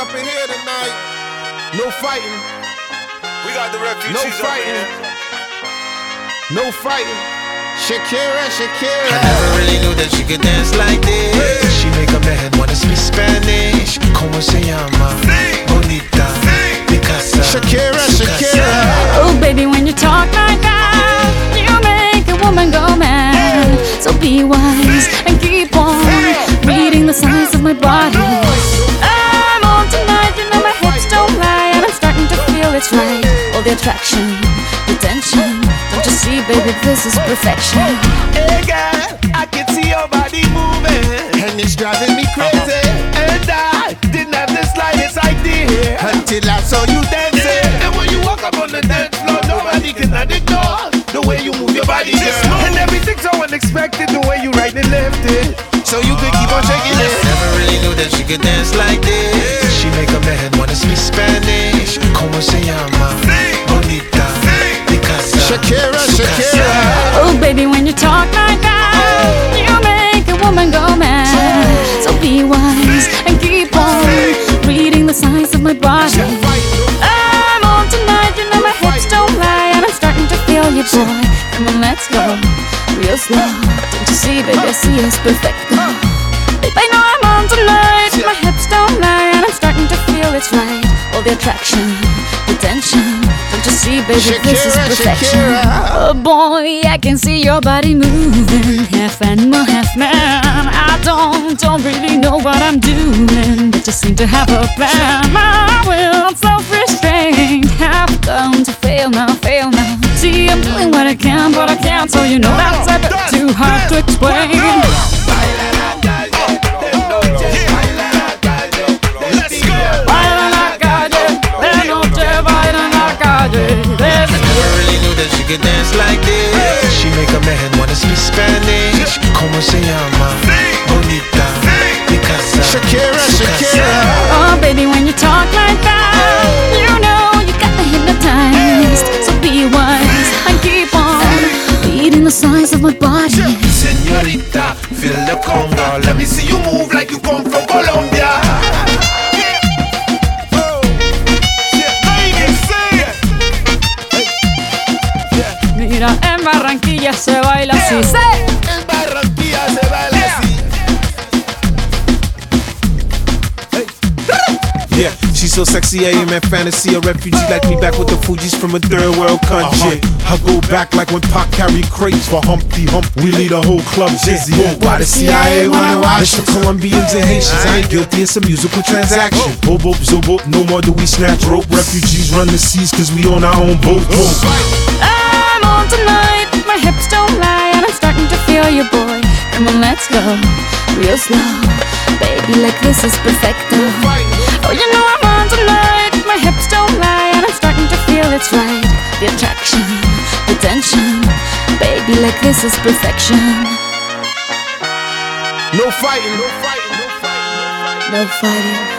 up in here tonight. No fighting. We got the refugees. No fighting. No fighting. Shakira, Shakira. I never really knew that she could dance like this. She make a man wanna speak Spanish. Como se llama? Bonita. Picasa. Shakira, Shakira. Oh baby, when you talk like that, you make a woman go mad. So be wise and keep on reading the signs of my body. I'm on tonight, you know my hips don't lie, and I'm starting to feel it's right. All the attraction, the tension. Don't you see, baby, this is perfection. Hey girl, I can see your body moving, And it's driving me crazy. and I didn't have the slightest idea Until I saw you dancing. And when you walk up on the dance floor, nobody can ignore the way you move your body, girl. And everything's so unexpected, the way you right and left it. So you could keep on shaking it. Never really knew that she could dance like this. She make a man wanna speak Spanish. Como se llama? Bonita. Picasa. Shakira, Shakira. Oh baby, when you talk like that, you make a woman go mad. So be wise and keep on reading the signs of my body. I'm on tonight, you know my hips don't lie, and I'm starting to feel you, boy. Come on, let's go, real slow. Don't you see, baby, I see it's perfect. Babe, I know I'm on tonight, my hips don't lie, and I'm starting to feel it's right. All the attraction, the tension. Don't you see, baby, this is Shakira, perfection. Shakira. Oh boy, I can see your body moving, half animal, half man. I don't really know what I'm doing, but just seem to have a plan. My will, self-restraint, have come to fail now, fail now. See, I'm doing what I can, but I can't, so you know that's a bit too hard to explain. Baila la calle, de noche baila la calle. Never really knew that she could dance like this. She make a man wanna speak Spanish. Como se llama? Bonita. Picasa. Shakira, Shakira. Oh baby, when you talk like that, you know you got me hypnotized. So be wise and keep on reading the signs of my body. Señorita, feel the conga. Let me see you move like you come from Colombia. Mira, en Barranquilla se baila así. En Barranquilla se baila así. Yeah, she's so sexy, I am in fantasy. A refugee like me back with the Fugees from a third world country. I go back like when Pac carried crates for Humpty Hump. We lead a whole club dizzy. Why the CIA wanna watch the Colombians and Haitians? I ain't guilty, it's a musical transaction. Bobo, zobo, no more do we snatch rope. Refugees run the seas cause we on our own boat. I'm on tonight, my hips don't lie, and I'm starting to feel you, boy. Come on, let's go, real slow. Baby, like this is perfecto. Oh, you know I'm on tonight, my hips don't lie, and I'm starting to feel it's right. The attraction, the tension. Baby, like this is perfection. No fighting. No fighting. No fighting.